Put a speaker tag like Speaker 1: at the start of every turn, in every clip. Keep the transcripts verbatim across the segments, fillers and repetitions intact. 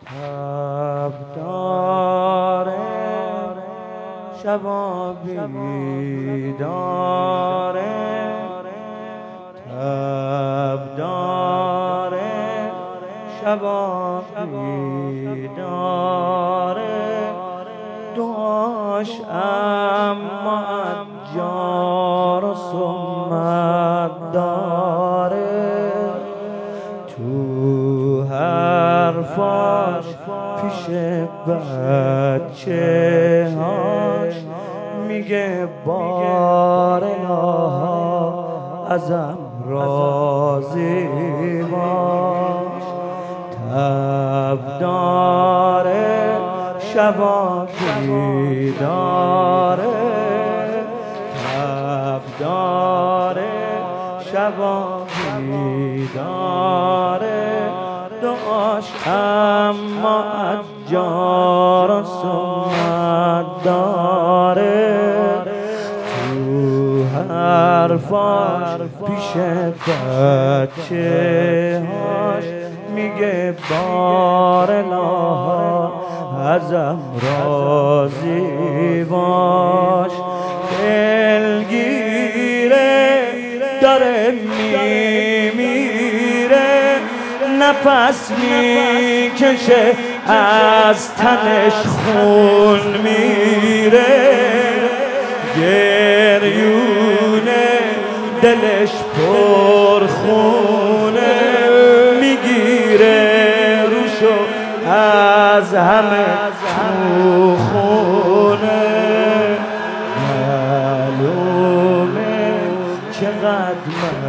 Speaker 1: تب داره شبا بیداره، تب داره شبا بیداره، دعاش اما جار و سمت داره، تو حرفاش پیش بچه هاش میگه بارلاها ازم راضی باش. تب داره شبا بیداره، تب داره شبا بیداره، دعاش اما اجار و سمت داره، تو حرفاش پیش بچه هاش میگه بارلاها ازم راضی باش. دلگیره داره میمیره، نفس میکشه از تنش خون میره، گریونه دلش پر خونه، میگیره روشو از همه تو خونه. معلومه چقدر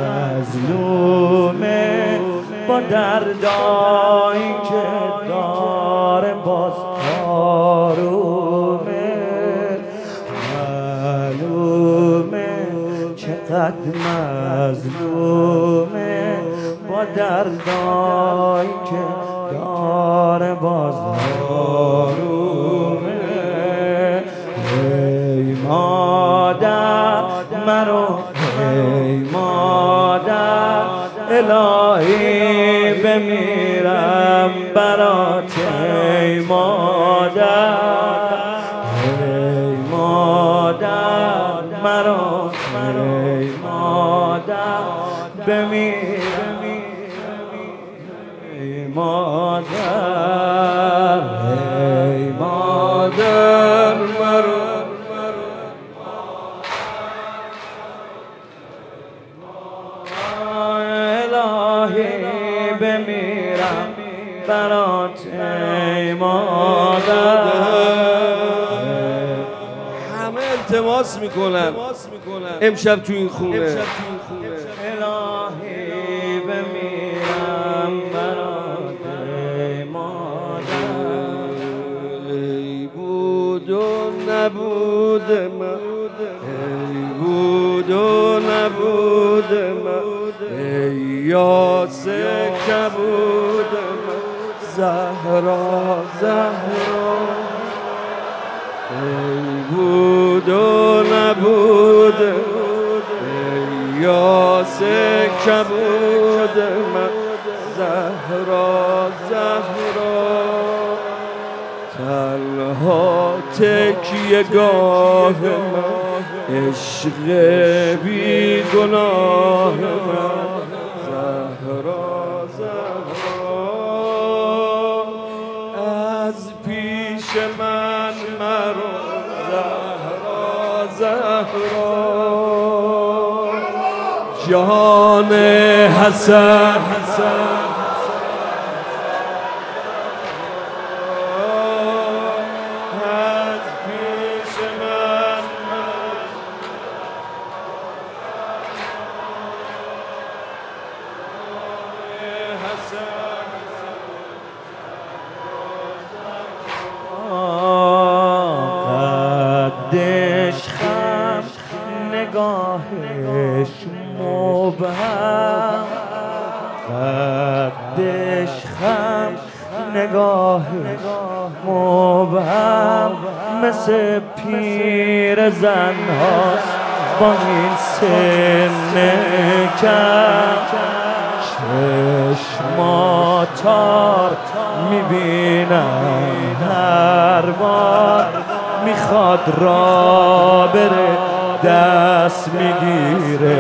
Speaker 1: مظلومه با دردایی که داره، باز آرومه. معلومه چقدر مظلومه با دردایی که داره، باز آرومه. ای مادر مرو، ای مادر الهی بمیرم برات، ای مادر، ای مادر مرا، ای مادر بمیرم، ای مادر، ای مادر مرا، الهی بمیرم برات، ای مادر.
Speaker 2: همه التماس میکنن امشب تو این خونه،
Speaker 1: الهی بمیرم برات، ای مادر.
Speaker 2: ای بود و نبود من، ای بود و نبود من، ای یاس کبود من، زهرا زهرا. ای بود و نبود، ای یاس کبود من، زهرا زهرا. تنها تکیه گاه من، عشق بی گناه من، زهرا زهرا. از پیش من مرو زهرا زهرا. جان حسن حسن
Speaker 1: قدش خم نگاهش مبهم، قدش خم نگاهش مبهم، مثل پیر زنهاست با این سن کم. چشماتار میبینم هر بار میخواد را بره دست میگیره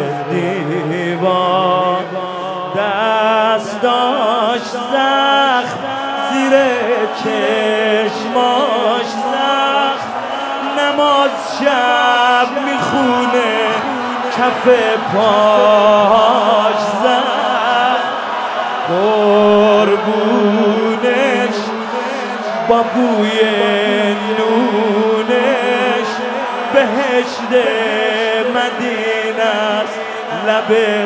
Speaker 1: دیوار دست داشت زخم زیر چشماش زخم نماز شب میخونه کف پاش زخم قربونش با بوی نونش بهشت مدینه است لب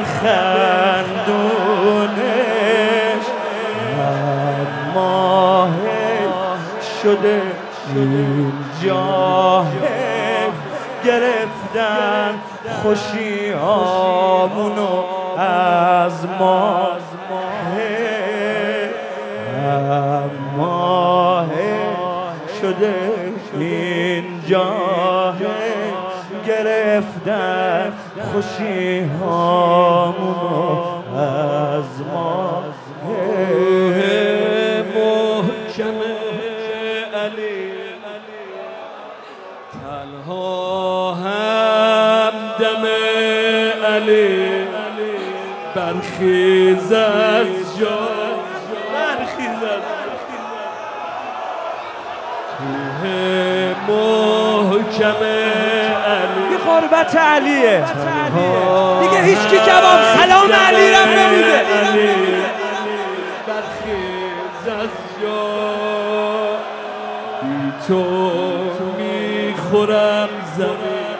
Speaker 1: خندونش اما حیف شده اینجا حیف گرفتن خوشی هامونو از ما اما حیف شده اینجا حیف گرفتن خوشی هامونو از ما
Speaker 2: محکم علی تنها هم دم علی برخیز از جا برخیز از محکم علی
Speaker 1: قربت علیه دیگه هیچ کی جواب سلام علی رم نمیده
Speaker 2: برخیز از جا بی تو میخورم زمین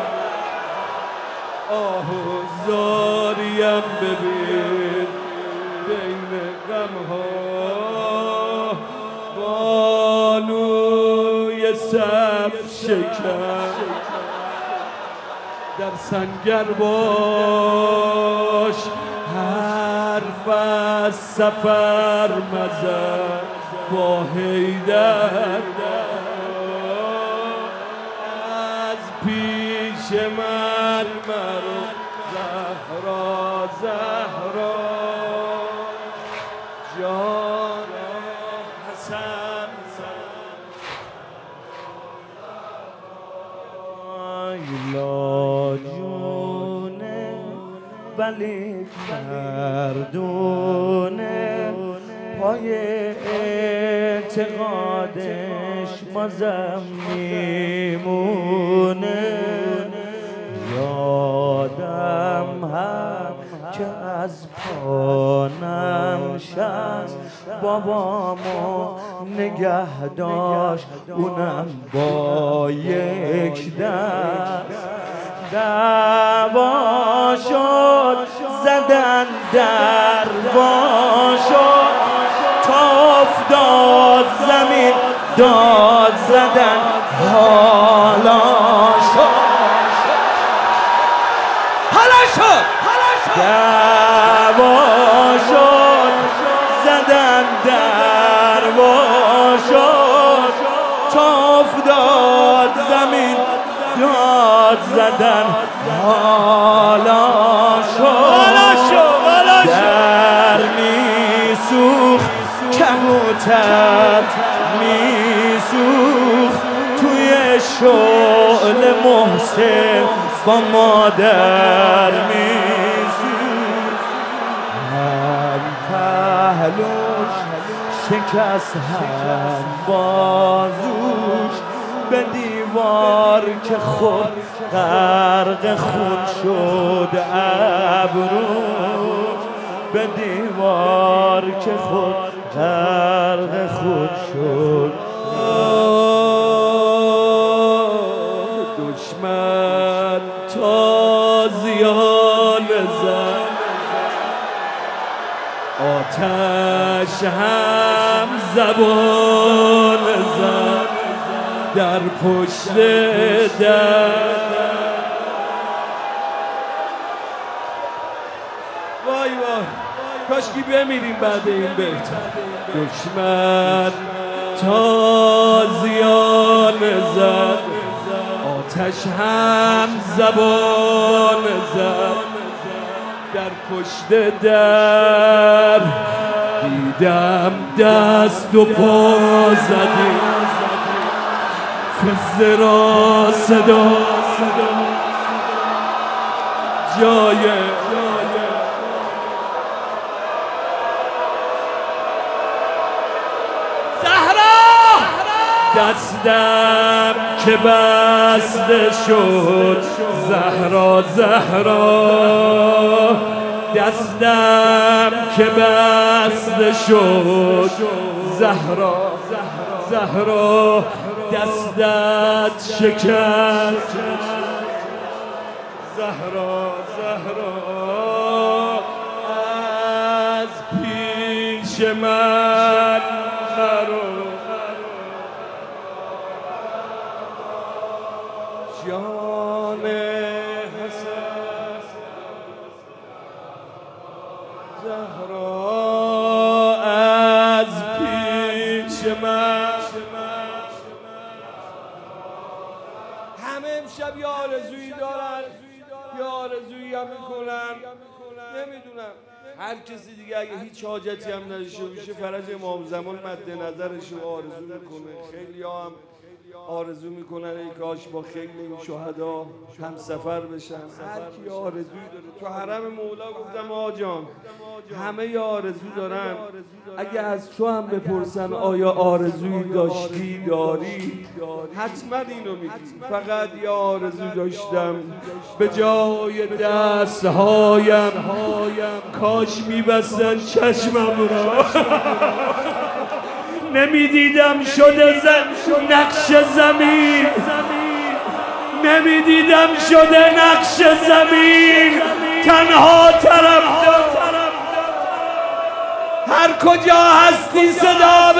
Speaker 2: آه و زاریم ببین بین غمها بانوی صف شکن در سنگر باش حرف از سفر مزن با حیدر از پیش من مرو زهرا زهرا جان حسن
Speaker 1: لیلا جونه ولی مردونه پای اعتقادش بازم میمونه یادم هم که از پانم شست بابامو نگه داشت اونم با یک دست دعوا شد زدن در با شد تا افتاد زمین داد زدن حالا شد حالا شد دعوا شد زدن در با شد تا افتاد زمین داد زدن حالا شد در میسوخت کبوتر میسوخت توی شعل محسن با مادر میسوخت هم پهلوش شکست هم بازوش به دیوار که خود غرق خون شد ابروش به دیوار که خود غرق خون شد
Speaker 2: دشمن تازیان زد آتش هم زبان زد در پشت در وای وای کاشکی بمیریم بعد این بیت دشمن تازیان زد آتش هم زبان زد در پشت در دیدم دست و پا زدی فزه را صدا جای زهرا دستم که بسته شد زهرا زهرا دستم که بسته شد زهرا زهرا دستت شکست زهرا زهرا از پیش من نرو جان حسن زهرا از پیش من همه امشب یه آرزویی دارن یه آرزویی هم میکنن نمیدونم هر کسی دیگه اگه هیچ حاجتی هم نداشته باشه فرج امام زمان مد نظرش رو آرزو میکنه خیلی هم آرزو میکنن ای کاش با خیلی شهدا هم سفر بشن هر کی آرزویی داره تو حرم مولا گفتم آقا جان همه ی آرزو دارن اگه از تو هم بپرسن آیا آرزویی داشتی داری حتما اینو میگی فقط یه آرزو داشتم به جای دستهایم کاش میبستن چشمم را نمیدیدم شده زن نقش زمین نمیدیدم شده نقش زمین تنها طرف هر کجا هستی صدا